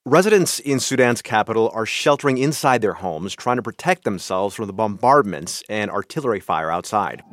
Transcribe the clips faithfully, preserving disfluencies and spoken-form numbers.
Residents in Sudan's capital are sheltering inside their homes, trying to protect themselves from the bombardments and artillery fire outside.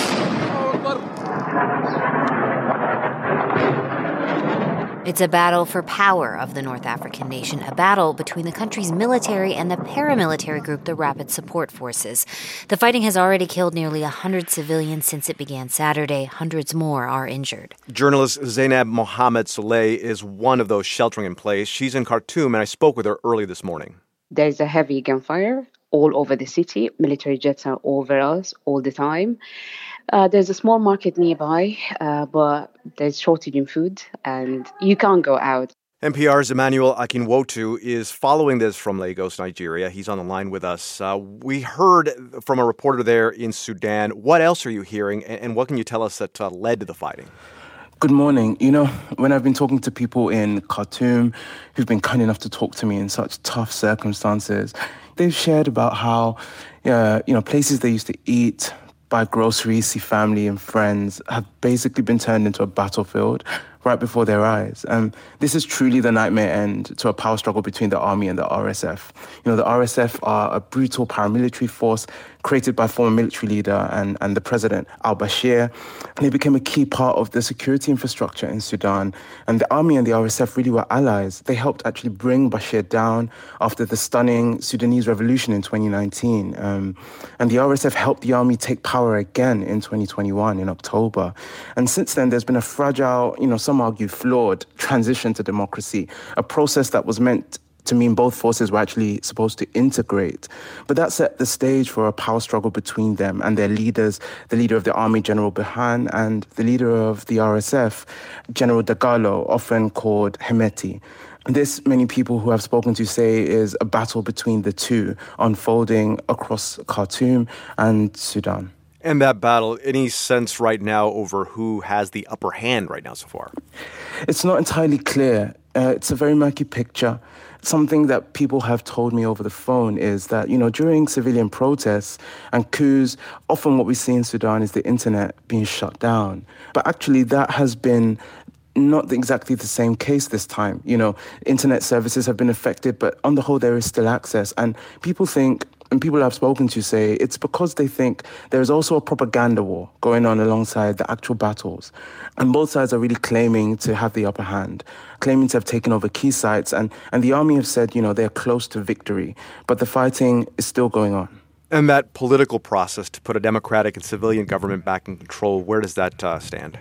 It's a battle for power of the North African nation, a battle between the country's military and the paramilitary group, the Rapid Support Forces. The fighting has already killed nearly one hundred civilians since it began Saturday. Hundreds more are injured. Journalist Zainab Mohammed Soleil is one of those sheltering in place. She's in Khartoum, and I spoke with her early this morning. There's a heavy gunfire all over the city. Military jets are over us all the time. Uh, there's a small market nearby, uh, but there's shortage in food and you can't go out. N P R's Emmanuel Akinwotu is following this from Lagos, Nigeria. He's on the line with us. Uh, we heard from a reporter there in Sudan. What else are you hearing, and what can you tell us that uh, led to the fighting? Good morning. You know, when I've been talking to people in Khartoum who've been kind enough to talk to me in such tough circumstances, they've shared about how, uh, you know, places they used to eat, buy groceries, see family and friends, have basically been turned into a battlefield right before their eyes. Um, this is truly the nightmare end to a power struggle between the army and the R S F. You know, the R S F are a brutal paramilitary force created by former military leader and, and the president, al-Bashir. And they became a key part of the security infrastructure in Sudan. And the army and the R S F really were allies. They helped actually bring Bashir down after the stunning Sudanese revolution in twenty nineteen. Um, and the R S F helped the army take power again in twenty twenty-one, in October. And since then, there's been a fragile, you know, some argue flawed transition to democracy, a process that was meant to mean both forces were actually supposed to integrate. But that set the stage for a power struggle between them and their leaders, the leader of the army, General Burhan, and the leader of the R S F, General Dagalo, often called Hemeti. This, many people who I've spoken to say, is a battle between the two unfolding across Khartoum and Sudan. And that battle, any sense right now over who has the upper hand right now so far? It's not entirely clear. Uh, it's a very murky picture. Something that people have told me over the phone is that, you know, during civilian protests and coups, often what we see in Sudan is the internet being shut down. But actually that has been not exactly the same case this time. You know, internet services have been affected, but on the whole, there is still access. And people think, and people I've spoken to say, it's because they think there is also a propaganda war going on alongside the actual battles. And both sides are really claiming to have the upper hand, claiming to have taken over key sites. And, and the army have said, you know, they're close to victory, but the fighting is still going on. And that political process to put a democratic and civilian government back in control, where does that uh, stand?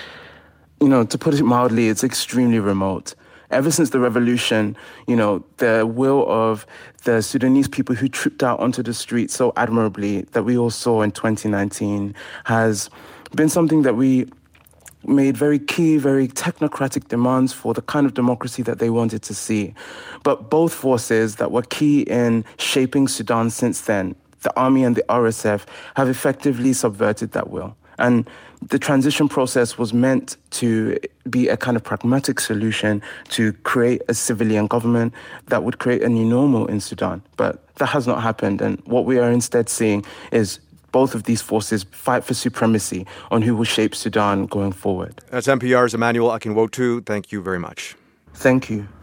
You know, to put it mildly, it's extremely remote. Ever since the revolution, you know, the will of the Sudanese people who tripped out onto the streets so admirably that we all saw in twenty nineteen has been something that we made very key, very technocratic demands for the kind of democracy that they wanted to see. But both forces that were key in shaping Sudan since then, the army and the R S F, have effectively subverted that will. And the transition process was meant to be a kind of pragmatic solution to create a civilian government that would create a new normal in Sudan. But that has not happened. And what we are instead seeing is both of these forces fight for supremacy on who will shape Sudan going forward. That's N P R's Emmanuel Akinwotu. Thank you very much. Thank you.